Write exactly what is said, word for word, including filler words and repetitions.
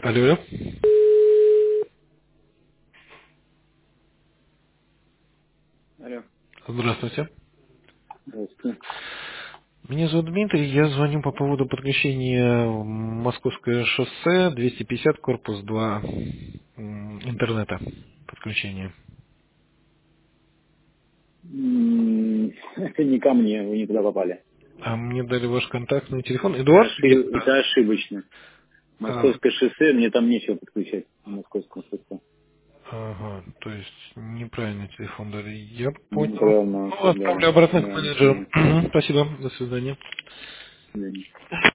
Алло, алло. Алло. Здравствуйте. Здравствуйте. Меня зовут Дмитрий, я звоню по поводу подключения в Московское шоссе двести пятьдесят, корпус два, м, интернета подключения. М, Это не ко мне, вы не туда попали. А мне дали ваш контактный телефон. Это, Эдуард? ошиб- Где-то. это ошибочно. А, Московское шоссе, мне там нечего подключать. В Московском шоссе. ага, то есть неправильный телефон дали. Я понял. Неправильно Ну, создали. отправлю обратно к Да, менеджеру. понял. Мгм, спасибо, до свидания. До свидания.